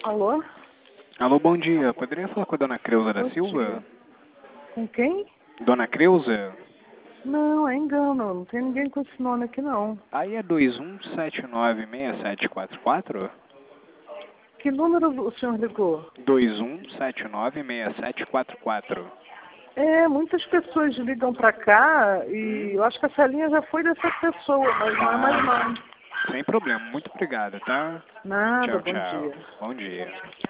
Alô? Alô, bom dia. Poderia falar com a dona Creuza da Bom Silva? dia. Com quem? Dona Creuza? Não, é engano. Não tem ninguém com esse nome aqui, não. Aí é 21796744? Que número o senhor ligou? 21796744. É, muitas pessoas ligam pra cá e eu acho que essa linha já foi dessa pessoa, mas não é mais não. Sem problema. Muito obrigado, tá? Nada, Tchau, bom tchau. dia. Bom dia.